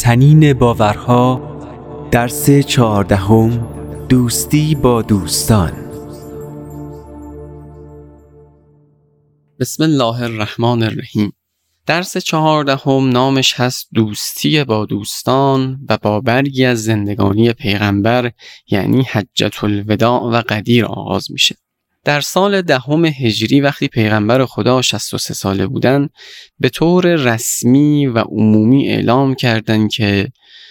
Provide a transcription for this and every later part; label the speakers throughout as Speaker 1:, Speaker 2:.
Speaker 1: تنین باورها، درس 14، دوستی با دوستان.
Speaker 2: بسم الله الرحمن الرحیم. درس 14 نامش هست دوستی با دوستان و با برگی از زندگانی پیغمبر یعنی حجة الوداع و غدیر آغاز میشه. در سال 10 هجری وقتی پیغمبر خدا 63 ساله بودن به طور رسمی و عمومی اعلام کردند که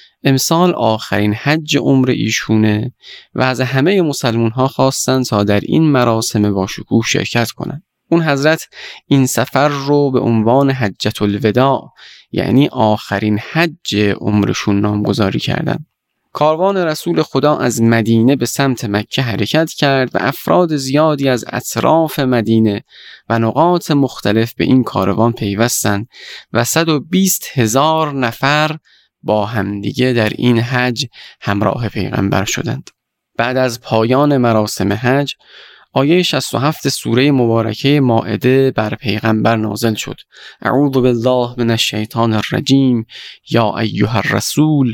Speaker 2: امسال آخرین حج عمر ایشونه و از همه مسلمان ها خواستن تا در این مراسم با شکوه شرکت کنند. اون حضرت این سفر رو به عنوان حجة الوداع یعنی آخرین حج عمرشون نامگذاری کردند. کاروان رسول خدا از مدینه به سمت مکه حرکت کرد و افراد زیادی از اطراف مدینه و نقاط مختلف به این کاروان پیوستند و 120,000 نفر با همدیگه در این حج همراه پیغمبر شدند. بعد از پایان مراسم حج آیه 67 سوره مبارکه مائده بر پیغمبر نازل شد. اعوذ بالله من الشیطان الرجیم یا ایها الرسول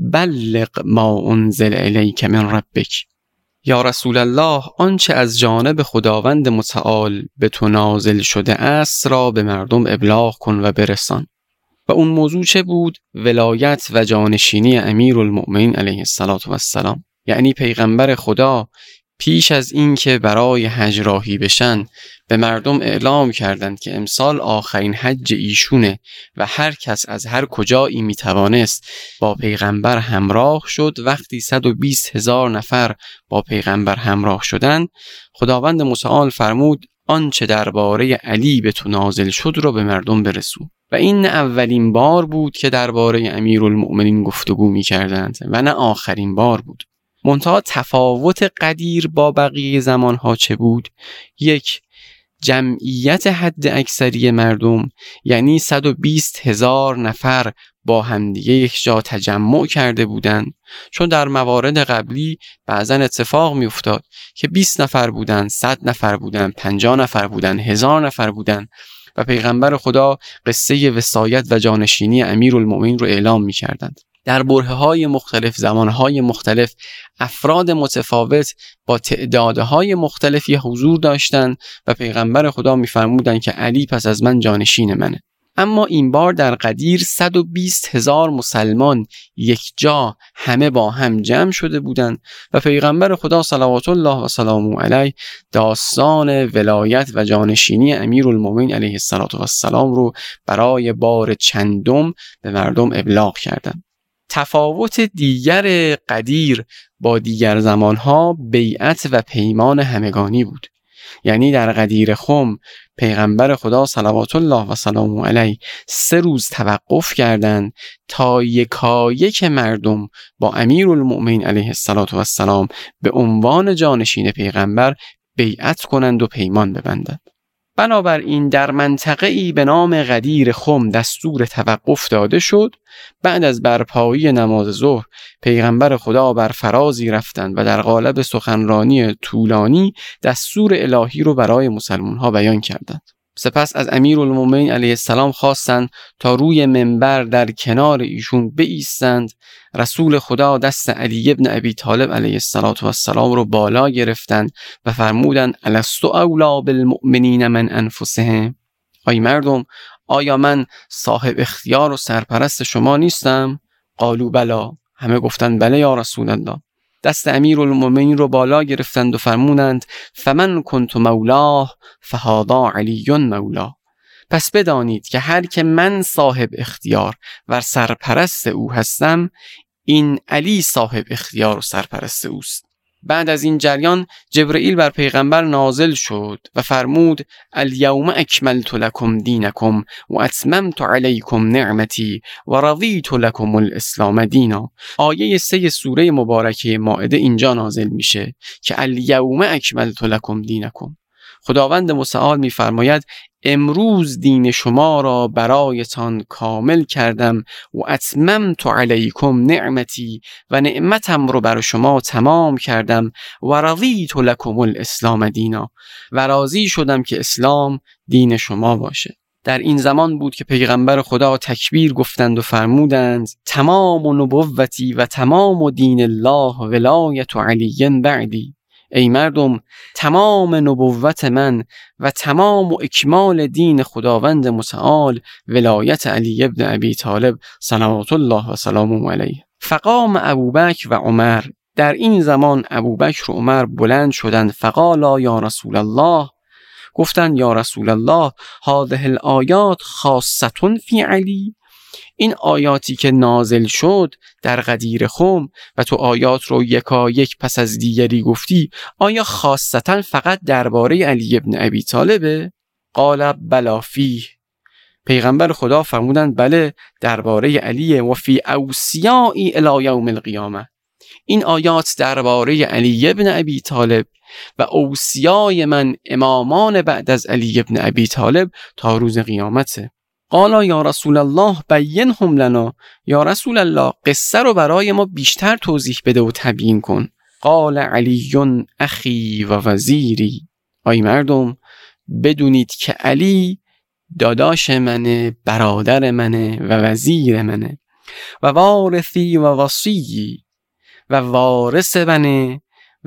Speaker 2: بلغ ما انزل الیک من ربک. یا رسول الله آنچه از جانب خداوند متعال به تو نازل شده است را به مردم ابلاغ کن و برسان. و اون موضوع چه بود؟ ولایت و جانشینی امیرالمؤمنین علیه السلام. یعنی پیغمبر خدا پیش از این که برای حج راهی بشن به مردم اعلام کردند که امسال آخرین حج ایشونه و هر کس از هر کجایی میتوانست با پیغمبر همراه شد. وقتی 120,000 نفر با پیغمبر همراه شدند، خداوند متعال فرمود آنچه درباره علی به تو نازل شد رو به مردم برسون. و این نه اولین بار بود که درباره امیرالمؤمنین گفتگو می‌کردند و نه آخرین بار بود. منتها تفاوت غدیر با بقیه زمانها چه بود؟ یک، جمعیت حد اکثری مردم یعنی 120,000 نفر با همدیگه یک جا تجمع کرده بودند، چون در موارد قبلی بعضا اتفاق می افتاد که 20 نفر بودن، 100 نفر بودن، 50 نفر بودن، 1000 نفر بودن و پیغمبر خدا قصه وصایت و جانشینی امیرالمؤمنین رو اعلام می کردند. در برهه‌های مختلف، زمانهای مختلف، افراد متفاوت با تعدادهای مختلفی حضور داشتند و پیغمبر خدا می‌فرمودند که علی پس از من جانشین منه. اما این بار در غدیر 120,000 مسلمان یک جا همه با هم جمع شده بودند و پیغمبر خدا صلوات الله و سلامه علیه داستان ولایت و جانشینی امیرالمؤمنین علیه السلام رو برای بار چندم به مردم ابلاغ کردند. تفاوت دیگر غدیر با دیگر زمانها بیعت و پیمان همگانی بود. یعنی در غدیر خم پیغمبر خدا صلوات الله و سلامه علیه 3 روز توقف کردند تا یکایک مردم با امیرالمؤمنین علیه السلام به عنوان جانشین پیغمبر بیعت کنند و پیمان ببندند. بنابراین در منطقه‌ای به نام غدیر خم دستور توقف داده شد. بعد از برپایی نماز ظهر پیغمبر خدا بر فرازی رفتند و در قالب سخنرانی طولانی دستور الهی رو برای مسلمان‌ها بیان کردند. سپس از امیرالمؤمنین علیه السلام خواستند تا روی منبر در کنار ایشون بایستند. رسول خدا دست علی ابن ابی طالب علیه السلام رو بالا گرفتند و فرمودند الستو اولی بالمؤمنین من انفسهم. ای مردم، آیا من صاحب اختیار و سرپرست شما نیستم؟ قالوا بلا. همه گفتند بله یا رسول الله. دست امیرالمؤمنین رو بالا گرفتند و فرمودند فمن کنت مولاه فهذا علی مولاه. پس بدانید که هر که من صاحب اختیار و سرپرست او هستم، این علی صاحب اختیار و سرپرست اوست. بعد از این جریان جبرئیل بر پیغمبر نازل شد و فرمود الیوم اکملت لکم دینکم و اتممت علیکم نعمتی و رضیت لکم الاسلام دینا. آیه 3 سوره مبارکه مائده اینجا نازل میشه که الیوم اکملت لکم دینکم. خداوند متعال میفرماید امروز دین شما را برایتان کامل کردم و اتممت علیکم نعمتی و نعمتم رو بر شما تمام کردم و رضیت لکم الاسلام دینا و راضی شدم که اسلام دین شما باشه. در این زمان بود که پیغمبر خدا تکبیر گفتند و فرمودند تمام نبوتی و تمام دین الله ولایت علی بعدی. ای مردم، تمام نبوت من و تمام اکمال دین خداوند متعال ولایت علی ابن ابی طالب صلوات الله و سلامه علیه. فقام ابوبکر و عمر. در این زمان ابوبکر و عمر بلند شدند. فقالا یا رسول الله، گفتند یا رسول الله هذه الآیات خاصة فی علی. این آیاتی که نازل شد در غدیر خم و تو آیات رو یکایک پس از دیگری گفتی، آیا خاصتا فقط درباره علی ابن ابی طالبه؟ قال بلا فیه. پیغمبر خدا فرمودند بله درباره علیه. و فی اوصیائی الی یوم القیامه. این آیات درباره علی ابن ابی طالب و اوصیای من امامان بعد از علی ابن ابی طالب تا روز قیامته. قالا یا رسول الله بینهم لنا. یا رسول الله قصه رو برای ما بیشتر توضیح بده و تبیین کن. قال علی اخی و وزیری. ای مردم، بدونید که علی داداش منه، برادر منه و وزیر منه، و وارثی و وصیی، و وارث منه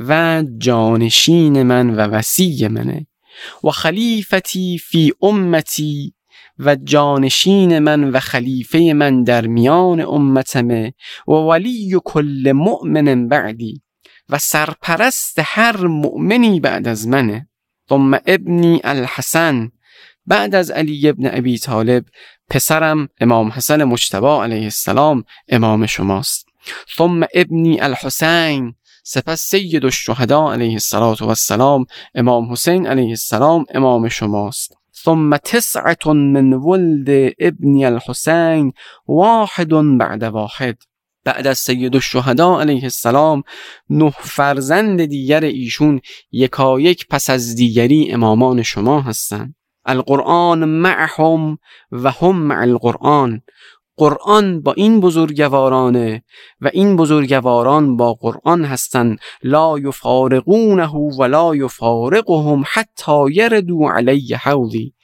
Speaker 2: و جانشین من و وصی منه، و خلیفتی فی امتی، و جانشین من و خلیفه من در میان امتمه، و ولی کل مؤمن بعدی، و سرپرست هر مؤمنی بعد از منه. ثم ابنی الحسن. بعد از علی ابن ابی طالب پسرم امام حسن مجتبی علیه السلام امام شماست. ثم ابنی الحسین. سپس سید الشهدا علیه السلام امام حسین علیه السلام امام شماست. ثم 9 من ولد ابن الحسین واحد بعد واحد. بعد از سید الشهدا علیه السلام 9 فرزند دیگر ایشون یکایک پس از دیگری امامان شما هستند. القرآن معهم و هم مع القرآن. قرآن با این بزرگوارانه و این بزرگواران با قرآن هستند. لا یفارقونه و لا یفارقهم حتی یردوا علی حوضی.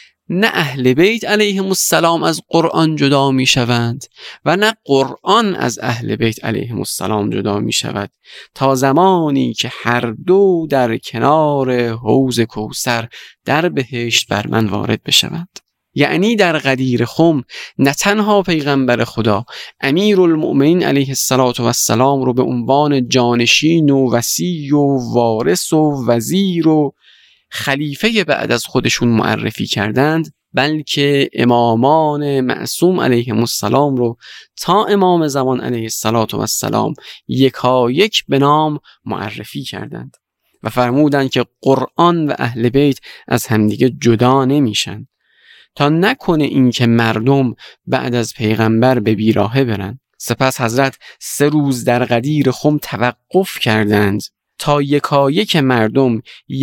Speaker 2: نه اهل بیت علیهم السلام از قرآن جدا می شوند و نه قرآن از اهل بیت علیهم السلام جدا می شود تا زمانی که هر دو در کنار حوض کوثر در بهشت بر من وارد بشوند. یعنی در غدیر خم نه تنها پیغمبر خدا امیرالمؤمنین علیه السلام رو به عنوان جانشین و وصی و وارث و وزیر و خلیفه بعد از خودشون معرفی کردند، بلکه امامان معصوم علیهم السلام رو تا امام زمان علیه السلام یکایک به نام معرفی کردند و فرمودند که قرآن و اهل بیت از همدیگه جدا نمیشن تا نکنه این که مردم بعد از پیغمبر به بیراهه برن. سپس حضرت 3 روز در غدیر خم توقف کردند تا یکایک مردم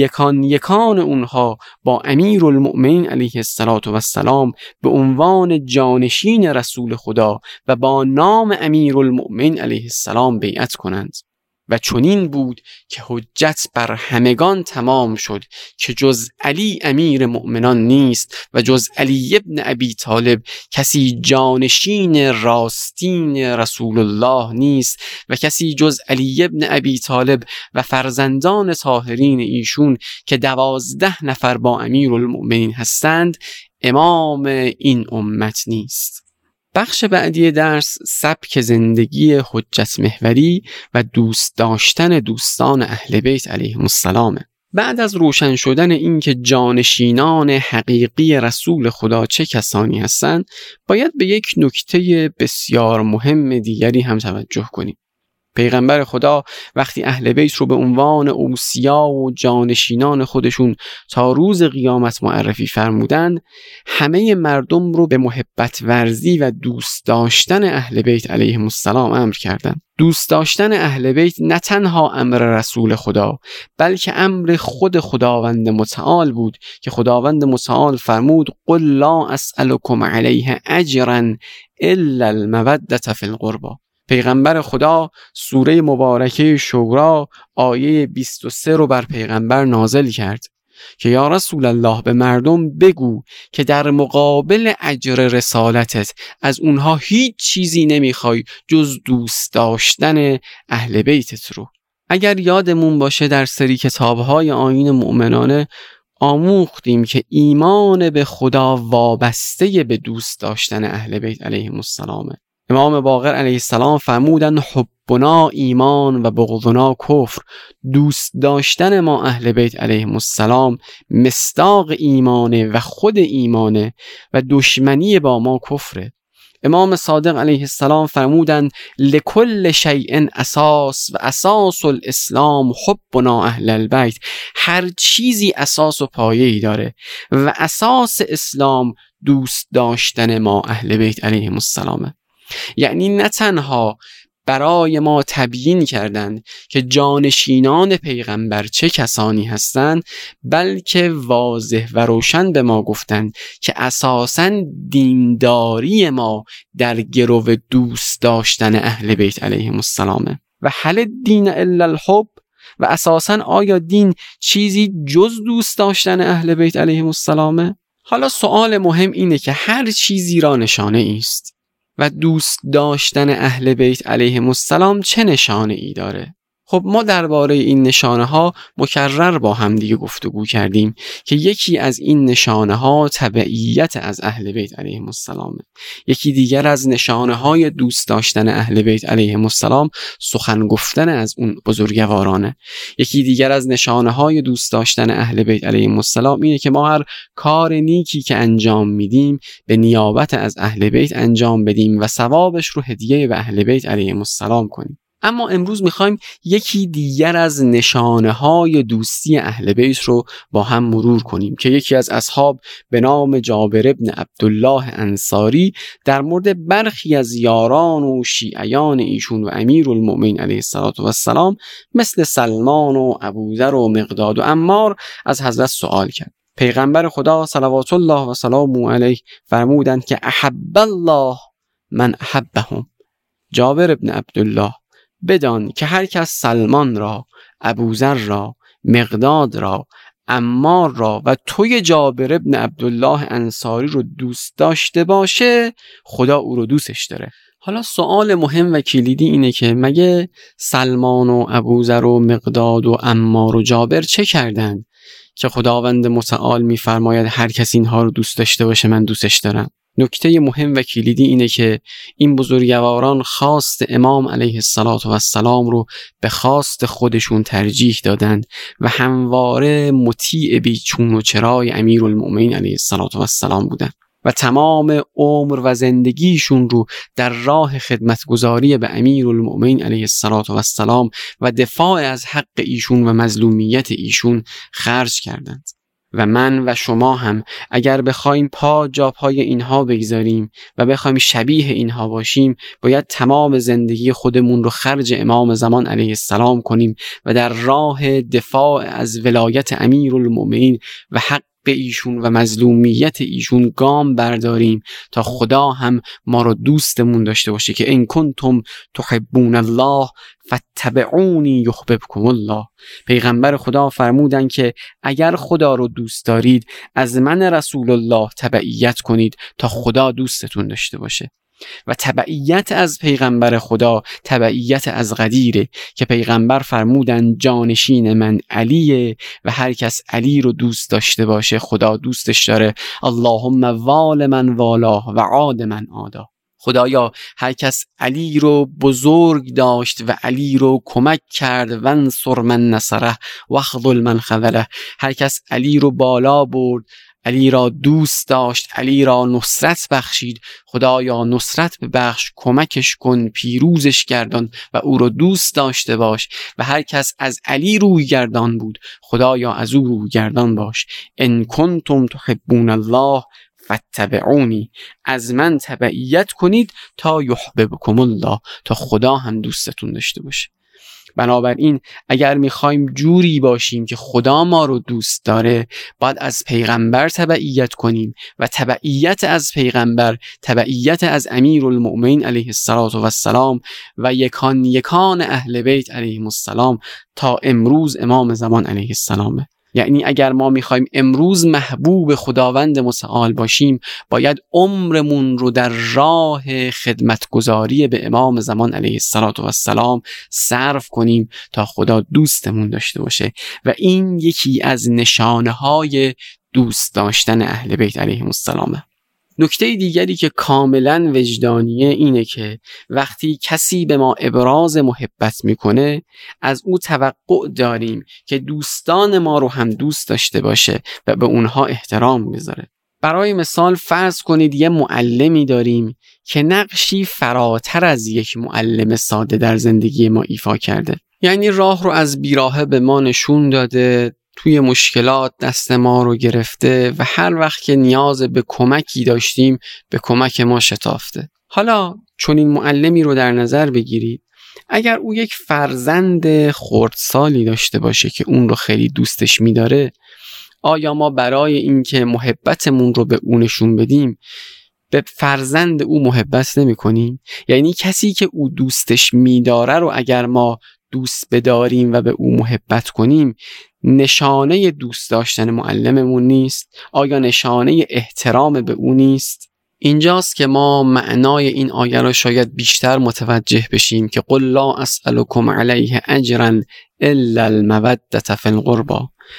Speaker 2: یکان اونها با امیرالمؤمنین علیه السلام به عنوان جانشین رسول خدا و با نام امیرالمؤمنین علیه السلام بیعت کنند. و چنین بود که حجت بر همگان تمام شد که جز علی امیر مؤمنان نیست و جز علی ابن ابی طالب کسی جانشین راستین رسول الله نیست و کسی جز علی ابن ابی طالب و فرزندان طاهرین ایشون که 12 نفر با امیرالمؤمنین هستند امام این امت نیست. بخش بعدی درس سبک زندگی حجت محوری و دوست داشتن دوستان اهل بیت علیهم السلام. بعد از روشن شدن این که جانشینان حقیقی رسول خدا چه کسانی هستند، باید به یک نکته بسیار مهم دیگری هم توجه کنیم. پیغمبر خدا وقتی اهل بیت رو به عنوان اوصیا و جانشینان خودشون تا روز قیامت معرفی فرمودند، همه مردم رو به محبت ورزی و دوست داشتن اهل بیت علیهم السلام امر کردند. دوست داشتن اهل بیت نه تنها امر رسول خدا بلکه امر خود خداوند متعال بود که خداوند متعال فرمود قل لا اسألكم علیه اجرا الا المودة فی القربى. پیغمبر خدا سوره مبارکه شورا آیه 23 رو بر پیغمبر نازل کرد که یا رسول الله به مردم بگو که در مقابل اجر رسالتت از اونها هیچ چیزی نمیخوای جز دوست داشتن اهل بیتت رو. اگر یادمون باشه در سری کتاب‌های آیین مؤمنانه آموختیم که ایمان به خدا وابسته به دوست داشتن اهل بیت علیهم السلام. امام باقر علیه السلام فرمودند حبنا ایمان و بغضنا کفر. دوست داشتن ما اهل بیت علیهم السلام مصداق ایمانه و خود ایمانه و دشمنی با ما کفره. امام صادق علیه السلام فرمودند لکل شیء اساس و اساس الاسلام حبنا اهل البیت. هر چیزی اساس و پایه‌ای داره و اساس اسلام دوست داشتن ما اهل بیت علیهم السلامه. یعنی نه تنها برای ما تبیین کردند که جانشینان پیغمبر چه کسانی هستند، بلکه واضح و روشن به ما گفتند که اساساً دینداری ما در گرو دوست داشتن اهل بیت علیهم السلامه. و هل الدین الا الحب، و اساساً آیا دین چیزی جز دوست داشتن اهل بیت علیهم السلامه؟ حالا سوال مهم اینه که هر چیزی را نشانه است و دوست داشتن اهل بیت علیهم السلام چه نشانه ای داره؟ خب ما درباره این نشانه ها مکرر با هم دیگه گفتگو کردیم که یکی از این نشانه ها تبعیت از اهل بیت علیهم السلام، یکی دیگر از نشانه های دوست داشتن اهل بیت علیهم السلام سخن گفتن از اون بزرگوارانه، یکی دیگر از نشانه های دوست داشتن اهل بیت علیهم السلام اینه که ما هر کار نیکی که انجام میدیم به نیابت از اهل بیت انجام بدیم و ثوابش رو هدیه به اهل بیت علیهم السلام کنیم. اما امروز میخوایم یکی دیگر از نشانه‌های دوستی اهل بیت رو با هم مرور کنیم که یکی از اصحاب به نام جابر ابن عبدالله انصاری در مورد برخی از یاران و شیعیان ایشون و امیرالمؤمنین علیه السلام مثل سلمان و ابوذر و مقداد و عمار از حضرت سوال کرد. پیغمبر خدا صلوات الله و سلامه علیه فرمودند که احب الله من احبهم. جابر ابن عبدالله بدان که هر کس سلمان را، ابوذر را، مقداد را، عمار را و توی جابر ابن عبدالله انصاری رو دوست داشته باشه خدا او رو دوستش داره. حالا سوال مهم و کلیدی اینه که مگه سلمان و ابوذر و مقداد و عمار و جابر چه کردند که خداوند متعال میفرماید هر کس اینها رو دوست داشته باشه من دوستش دارم؟ نکته مهم و کلیدی اینه که این بزرگواران خواست امام علیه السلام رو به خواست خودشون ترجیح دادند و همواره مطیع بیچون و چرای امیرالمؤمنین علیه السلام بودند و تمام عمر و زندگیشون رو در راه خدمتگزاری به امیرالمؤمنین علیه السلام و دفاع از حق ایشون و مظلومیت ایشون خرج کردند. و من و شما هم اگر بخوایم پا جا پای اینها بگذاریم و بخوایم شبیه اینها باشیم باید تمام زندگی خودمون رو خرج امام زمان علیه السلام کنیم و در راه دفاع از ولایت امیرالمؤمنین و حق ایشون و مظلومیت ایشون گام برداریم تا خدا هم ما رو دوستمون داشته باشه که ان کنتم تحبون الله فاتبعونی یحببکم الله. پیغمبر خدا فرمودن که اگر خدا رو دوست دارید از من رسول الله تبعیت کنید تا خدا دوستتون داشته باشه. و تبعیت از پیغمبر خدا تبعیت از غدیره که پیغمبر فرمودن جانشین من علیه و هر کس علی رو دوست داشته باشه خدا دوستش داره. اللهم وال من والاه و عاد من عادا. خدایا هر کس علی رو بزرگ داشت و علی رو کمک کرد وانصر من نصره واخذل من خذله. هر کس علی رو بالا برد، علی را دوست داشت، علی را نصرت بخشید، خدایا نصرت ببخش، کمکش کن، پیروزش گردان و او را دوست داشته باش. و هر کس از علی روی گردان بود خدایا از او روی گردان باش. ان کنتم تحبون الله فاتبعونی، از من تبعیت کنید تا یحببکم الله، تا خدا هم دوستتون داشته باشه. بنابراین اگر میخوایم جوری باشیم که خدا ما رو دوست داره باید از پیغمبر تبعیت کنیم و تبعیت از پیغمبر تبعیت از امیرالمؤمنین علیه السلام و یکان اهل بیت علیهم السلام تا امروز امام زمان علیه السلام. یعنی اگر ما میخوایم امروز محبوب خداوند متعال باشیم، باید عمرمون رو در راه خدمتگزاری به امام زمان علیه السلام صرف کنیم تا خدا دوستمون داشته باشه و این یکی از نشانه‌های دوست داشتن اهل بیت علیهم السلام. نکته دیگری که کاملا وجدانیه اینه که وقتی کسی به ما ابراز محبت میکنه، از او توقع داریم که دوستان ما رو هم دوست داشته باشه و به اونها احترام بذاره. برای مثال فرض کنید یه معلمی داریم که نقشی فراتر از یک معلم ساده در زندگی ما ایفا کرده. یعنی راه رو از بیراهه به ما نشون داده، توی مشکلات دست ما رو گرفته و هر وقت که نیاز به کمکی داشتیم به کمک ما شتافته. حالا چون این معلمی رو در نظر بگیرید، اگر او یک فرزند خردسالی داشته باشه که اون رو خیلی دوستش می‌داره، آیا ما برای اینکه محبتمون رو به اون نشون بدیم به فرزند او محبت نمی‌کنیم؟ یعنی کسی که او دوستش می‌داره رو اگر ما دوست بداریم و به او محبت کنیم، نشانه دوست داشتن معلممون نیست؟ آیا نشانه احترام به او نیست؟ اینجاست که ما معنای این آیه را شاید بیشتر متوجه بشیم که قل لا اسألکم علیه اجرا الا المودة فی القربى.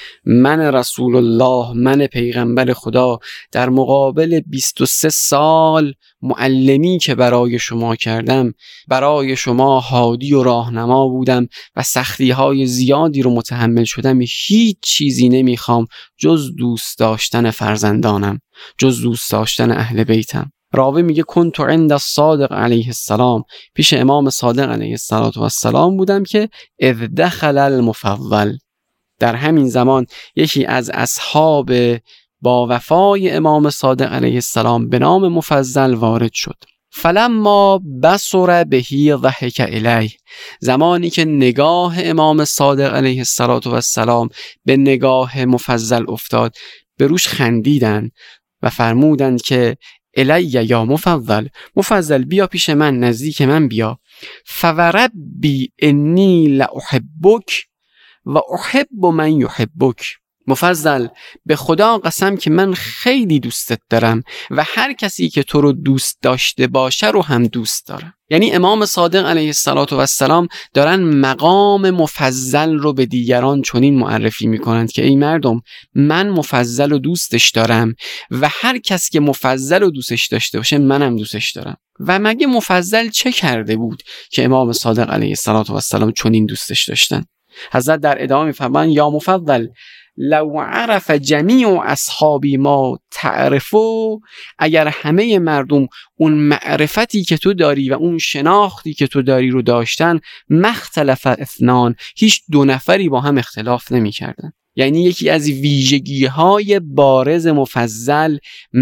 Speaker 2: من رسول الله، من پیغمبر خدا، در مقابل 23 سال معلمی که برای شما کردم، برای شما هادی و راهنما بودم و سختی‌های زیادی رو متحمل شدم، هیچ چیزی نمیخوام جز دوست داشتن فرزندانم، جز دوست داشتن اهل بیتم. راوی میگه کنت عند الصادق علیه السلام، پیش امام صادق علیه السلام بودم که اذ دخل المفضل، در همین زمان یکی از اصحاب با وفای امام صادق علیه السلام به نام مفضل وارد شد. فلما بصر بهی ضحک الیه، زمانی که نگاه امام صادق علیه السلام به نگاه مفضل افتاد، به روش خندیدن و فرمودند که الی یا مفضل بیا پیش من، نزدیک من بیا. فوربی انی لاحبک و احب من یحبک، مفضل به خدا قسم که من خیلی دوستت دارم و هر کسی که تو رو دوست داشته باشه رو هم دوست دارم. یعنی امام صادق علیه السلام دارن مقام مفضل رو به دیگران چنین معرفی میکنند که ای مردم، من مفضل رو دوستش دارم و هر کس که مفضل رو دوستش داشته باشه منم دوستش دارم. و مگه مفضل چه کرده بود که امام صادق علیه السلام چنین دوستش داشتن؟ حضرت در ادامه میفرمایند یا مفضل لو عرف جمیع اصحابی ما تعرفو، اگر همه مردم اون معرفتی که تو داری و اون شناختی که تو داری رو داشتن، مختلف اثنان، هیچ دو نفری با هم اختلاف نمی کردن. یعنی یکی از ویژگی‌های بارز مفضل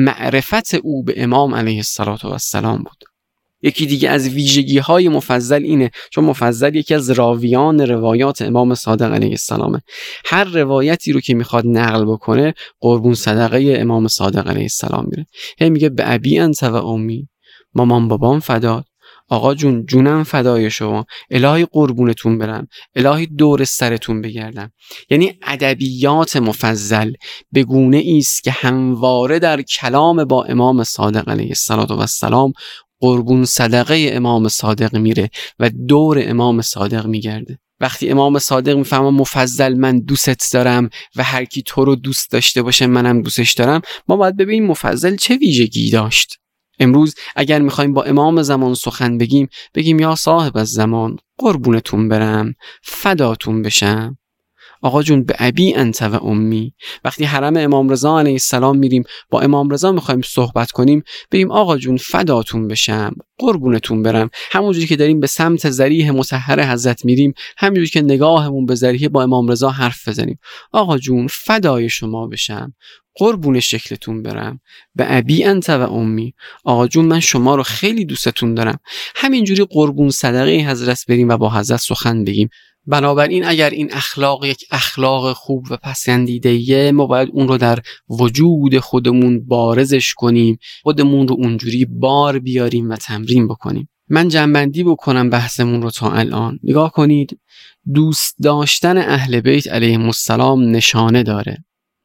Speaker 2: معرفت او به امام علیه السلام بود. یکی دیگه از ویژگی‌های مفضل اینه، چون مفضل یکی از راویان روایات امام صادق علیه السلامه، هر روایتی رو که میخواد نقل بکنه قربون صدقه امام صادق علیه السلام میره. هی میگه به ابی انت و امی، مامان بابام فدات، آقا جون جونم فدای شما، الهی قربونتون برم، الهی دور سرتون بگردم. یعنی ادبیات مفضل به گونه است که همواره در کلام با امام صادق علیه السلام قربون صدقه امام صادق میره و دور امام صادق میگرده. وقتی امام صادق میفهمه مفضل من دوستت دارم و هر کی تو رو دوست داشته باشه منم دوستش دارم، ما باید ببینیم مفضل چه ویژگی داشت. امروز اگر میخوایم با امام زمان سخن بگیم یا صاحب الزمان، قربونتون برم، فداتون بشم، آقا جون به ابی انت و امی. وقتی حرم امام رضا علیه السلام میریم با امام رضا میخوایم صحبت کنیم، بگیم آقا جون فداتون بشم، قربونتون برم. همونجوری که داریم به سمت ضریح مطهر حضرت میریم، همونجوری که نگاهمون به ضریح با امام رضا حرف بزنیم، آقا جون فدای شما بشم، قربون شکلتون برم، به ابی انت و امی، آقا جون من شما رو خیلی دوستتون دارم. همینجوری قربون صدقه حضرت بریم و با حضرت سخن بگیم. بنابراین اگر این اخلاق یک اخلاق خوب و پسندیده‌ایه، ما باید اون رو در وجود خودمون بارزش کنیم، خودمون رو اونجوری بار بیاریم و تمرین بکنیم. من جنبندی بکنم بحثمون رو تا الان. نگاه کنید، دوست داشتن اهل بیت علیهم السلام نشانه داره.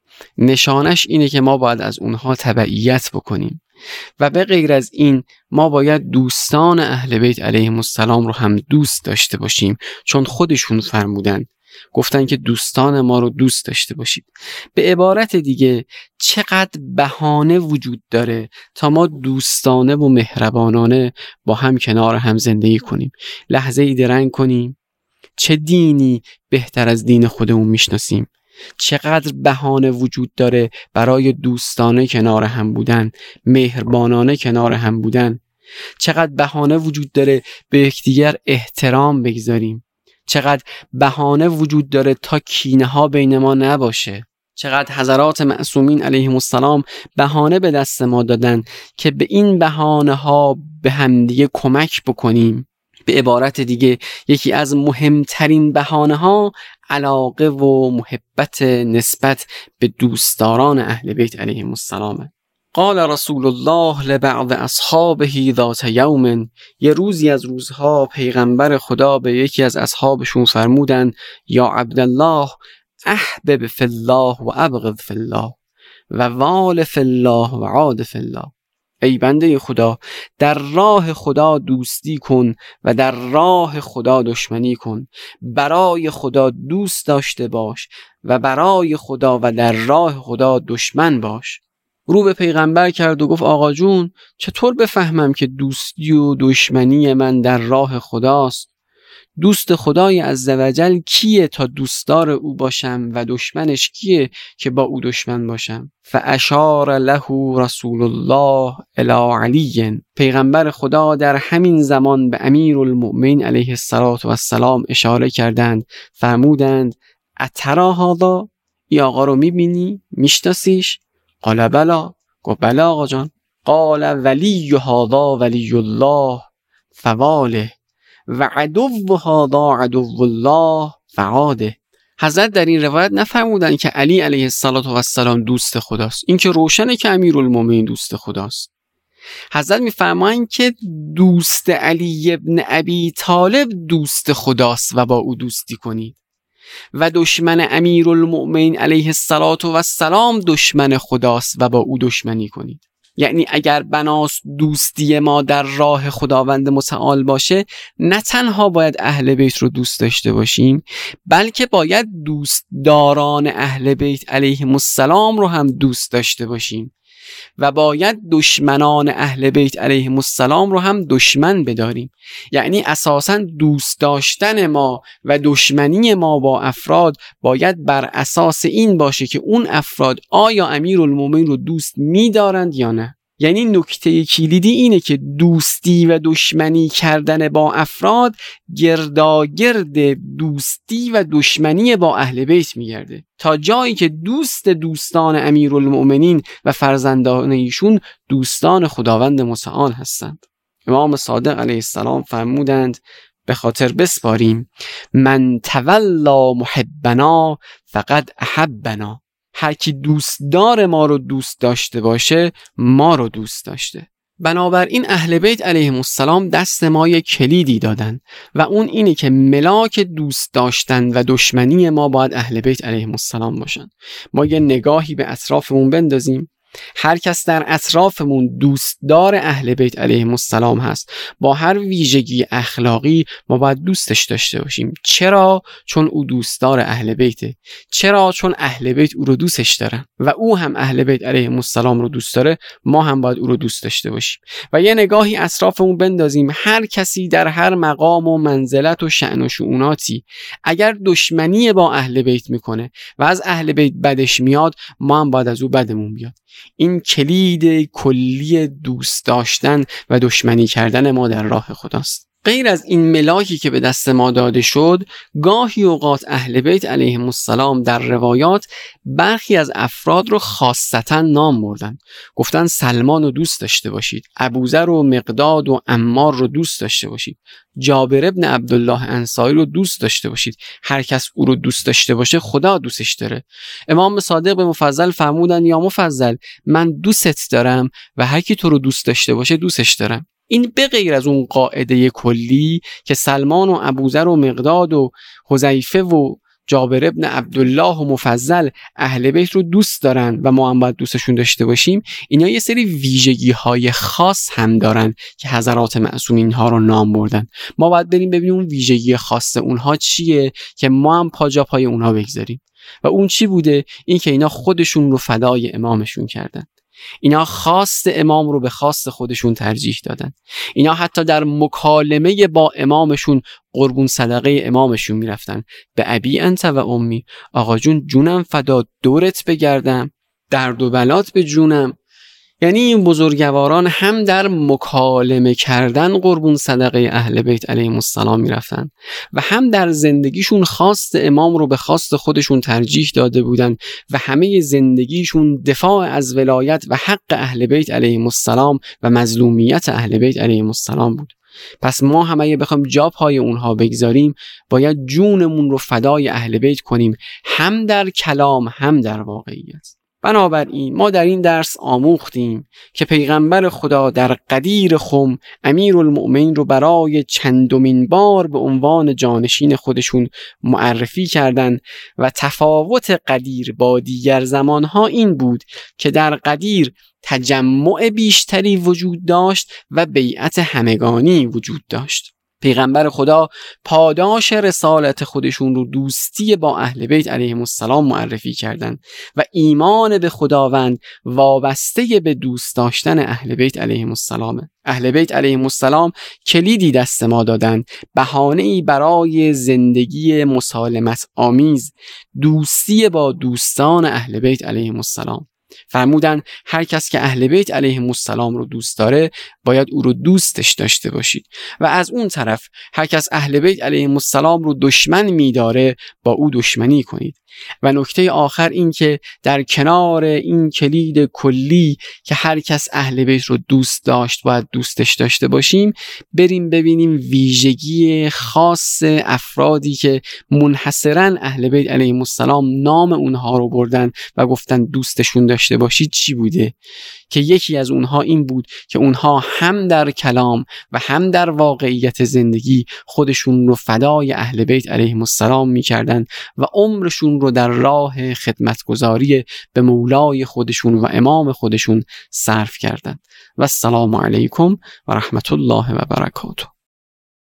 Speaker 2: نشانش اینه که ما باید از اونها تبعیت بکنیم و به غیر از این ما باید دوستان اهل بیت علیهم السلام رو هم دوست داشته باشیم، چون خودشون فرمودن، گفتن که دوستان ما رو دوست داشته باشید. به عبارت دیگه چقدر بهانه وجود داره تا ما دوستانه و مهربانانه با هم کنار هم زندگی کنیم، لحظه ای درنگ کنیم. چه دینی بهتر از دین خودمون میشناسیم؟ چقدر بهانه وجود داره برای دوستانه کنار هم بودن، مهربانانه کنار هم بودن. چقدر بهانه وجود داره به یکدیگر احترام بگذاریم. چقدر بهانه وجود داره تا کینه ها بین ما نباشه. چقدر حضرات معصومین علیهم السلام بهانه به دست ما دادن که به این بهانه ها به همدیگه کمک بکنیم. به عبارت دیگه یکی از مهمترین بهانه ها علاقه و محبت نسبت به دوستداران اهل بیت علیهم السلام. قال رسول الله لبعض اصحابه ذات یوم، یه روزی از روزها پیغمبر خدا به یکی از اصحابشون فرمودن: یا عبدالله احبب فی الله و ابغض فی الله و وال فی الله و عاد فی الله. ای بنده خدا، در راه خدا دوستی کن و در راه خدا دشمنی کن. برای خدا دوست داشته باش و برای خدا و در راه خدا دشمن باش. رو به پیغمبر کرد و گفت: آقا جون، چطور بفهمم که دوستی و دشمنی من در راه خداست؟ دوست خدای عزوجل کیه تا دوستدار او باشم و دشمنش کیه که با او دشمن باشم؟ فاشار له رسول الله الی علی، پیغمبر خدا در همین زمان به امیرالمؤمنین علیه السلام اشاره کردند، فرمودند: اترا هذا، ای آقا رو میبینی؟ میشناسیش؟ قال بلا، گفت بله آقا جان. قال ولی هذا ولی الله فواله و عدو هذا عدو الله فعاده. حضرت در این روایت نفرمودن که علی علیه السلام دوست خداست. این که روشنه که امیرالمومنین دوست خداست. حضرت میفرمایند که دوست علی ابن ابی طالب دوست خداست و با او دوستی کنید و دشمن امیرالمؤمنین علیه السلام دشمن خداست و با او دشمنی کنید. یعنی اگر بناس دوستی ما در راه خداوند متعال باشه، نه تنها باید اهل بیت رو دوست داشته باشیم، بلکه باید دوستداران اهل بیت علیهم السلام رو هم دوست داشته باشیم و باید دشمنان اهل بیت علیهم السلام رو هم دشمن بداریم. یعنی اساساً دوست داشتن ما و دشمنی ما با افراد باید بر اساس این باشه که اون افراد آیا امیرالمومنین رو دوست می‌دارند یا نه. یعنی نکته کلیدی اینه که دوستی و دشمنی کردن با افراد گرداگرد دوستی و دشمنی با اهل بیت میگرده، تا جایی که دوستان امیرالمؤمنین و فرزندان ایشون دوستان خداوند متعال هستند. امام صادق علیه السلام فرمودند: به خاطر بسپاریم، من تولا محبنا فقد احبنا. هر کی دوستدار ما رو دوست داشته باشه، ما رو دوست داشته. بنابراین اهل بیت علیهم السلام دست ما یک کلیدی دادن و اون اینه که ملاک دوست داشتن و دشمنی ما باید اهل بیت علیهم السلام باشن. ما یه نگاهی به اطرافمون بندازیم، هر کس در اطرافمون دوستدار اهل بیت علیهم السلام هست، با هر ویژگی اخلاقی ما باید دوستش داشته باشیم. چرا؟ چون او دوستدار اهل بیته. چرا؟ چون اهل بیت او رو دوستش دارن و او هم اهل بیت علیهم السلام رو دوست داره. ما هم باید او رو دوست داشته باشیم و یه نگاهی اطرافمون بندازیم. هر کسی در هر مقام و منزلت و شأن و شؤوناتی اگر دشمنی با اهل بیت میکنه و از اهل بیت بدش میاد، ما هم باید از او بدمون بیاد. این کلید کلی دوست داشتن و دشمنی کردن ما در راه خداست. غیر از این ملاکی که به دست ما داده شد، گاهی اوقات اهل بیت علیهم السلام در روایات برخی از افراد رو خاصتا نام بردن. گفتن سلمان رو دوست داشته باشید، ابوذر و مقداد و عمار رو دوست داشته باشید، جابر ابن عبدالله انصاری رو دوست داشته باشید. هر کس او رو دوست داشته باشه خدا دوستش داره. امام صادق به مفضل فرمودن: یا مفضل، من دوستت دارم و هر کی تو رو دوست داشته باشه دوستش دارم. این به غیر از اون قاعده کلی که سلمان و ابوذر و مقداد و حذیفه و جابر ابن عبدالله و مفضل اهل بیت رو دوست دارن و ما هم باید دوستشون داشته باشیم، اینا یه سری ویژگی های خاص هم دارن که حضرات معصومین ها رو نام بردن. ما باید بریم ببینیم اون ویژگی خاص اونها چیه که ما هم پا جا پای اونها بگذاریم. و اون چی بوده؟ این که اینا خودشون رو فدای امامشون کردن. اینا خواست امام رو به خواست خودشون ترجیح دادن. اینا حتی در مکالمه با امامشون قربون صدقه امامشون میرفتن. به ابی انت و امی، آقا جون جونم فدا دورت بگردم، درد و بلات به جونم. یعنی این بزرگواران هم در مکالمه کردن قربون صدقه اهل بیت علیهم السلام میرفتن و هم در زندگیشون خواست امام رو به خواست خودشون ترجیح داده بودن و همه زندگیشون دفاع از ولایت و حق اهل بیت علیهم السلام و مظلومیت اهل بیت علیهم السلام بود. پس ما هم اگه بخوایم جا پای اونها بگذاریم باید جونمون رو فدای اهل بیت کنیم، هم در کلام هم در واقعیت. بنابراین ما در این درس آموختیم که پیغمبر خدا در قدیر خم امیرالمؤمنین رو برای چندمین بار به عنوان جانشین خودشون معرفی کردند و تفاوت قدیر با دیگر زمانها این بود که در قدیر تجمع بیشتری وجود داشت و بیعت همگانی وجود داشت. پیغمبر خدا پاداش رسالت خودشون رو دوستی با اهل بیت علیهم السلام معرفی کردند و ایمان به خداوند وابسته به دوست داشتن اهل بیت علیهم السلام. اهل بیت علیهم السلام کلیدی دست ما دادند، بهانه‌ای برای زندگی مسالمت آمیز، دوستی با دوستان اهل بیت علیهم السلام. فرمودن هر کس که اهل بیت علیهم السلام رو دوست داره باید او رو دوستش داشته باشید و از اون طرف هر کس اهل بیت علیهم السلام رو دشمن می‌داره با او دشمنی کنید. و نکته آخر این که در کنار این کلید کلی که هر کس اهل بیت رو دوست داشت باید دوستش داشته باشیم، بریم ببینیم ویژگی خاص افرادی که منحصراً اهل بیت علیهم السلام نام اونها رو بردن و گفتن دوستشون داشته باشید چی بوده. که یکی از اونها این بود که اونها هم در کلام و هم در واقعیت زندگی خودشون رو فدای اهل بیت علیهم السلام می‌کردن و عمرشون رو در راه خدمتگزاری به مولای خودشون و امام خودشون صرف کردند. و السلام علیکم و رحمت الله و برکاته.